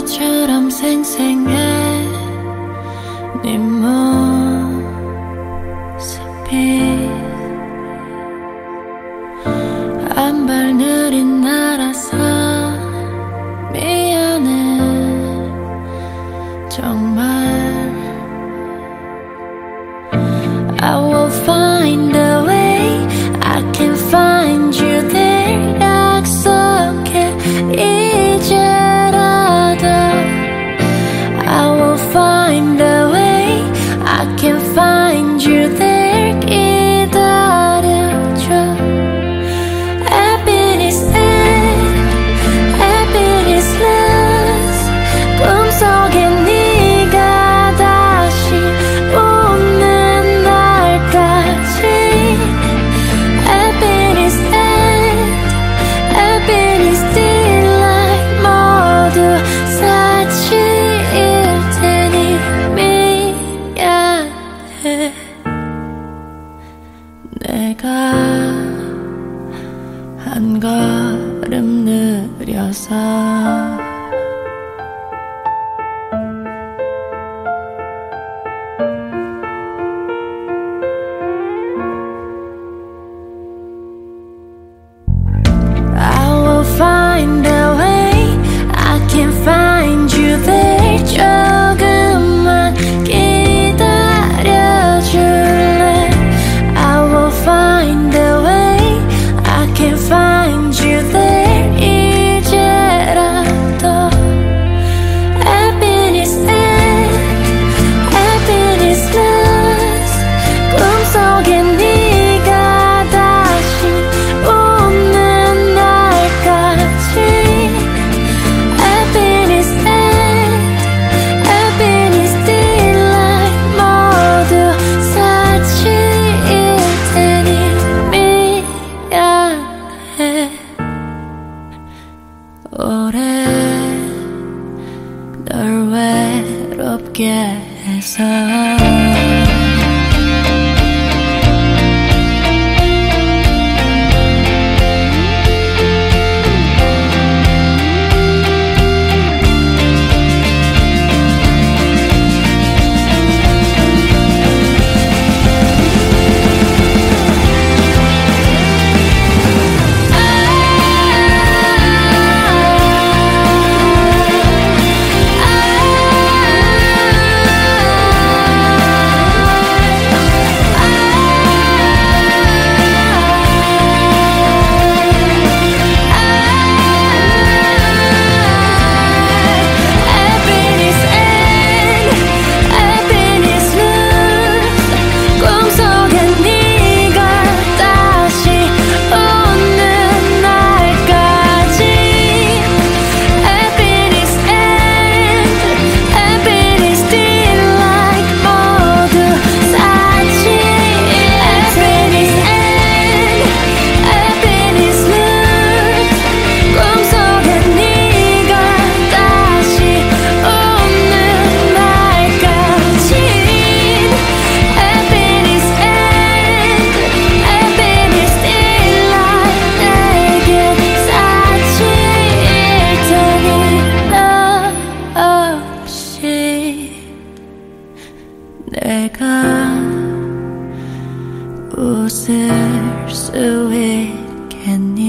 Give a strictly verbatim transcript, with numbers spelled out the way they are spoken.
어제처럼 생생해 네 모습이 한 발 느린 나라서 미안해 정말 I will find a way I can find you there 약속해 이제라도 I will find a way I can find you there 기다려줘 Happiness and happiness lose 꿈속에 네가 다시 오는 날까지 Happiness and happiness delight 모두 사치일 테니 미안해 내가 한 걸음 느려서 I will find a way I can find you there 조금만 기다려줄래 I will find a way I can find you there 이제라도 Happiness and happiness lose 꿈속에 네가 다시 오는 날까지 Happiness and happiness delight 모두 사치일 테니 미안해 오래 널 외롭게 해서 내가 웃을 수 있겠니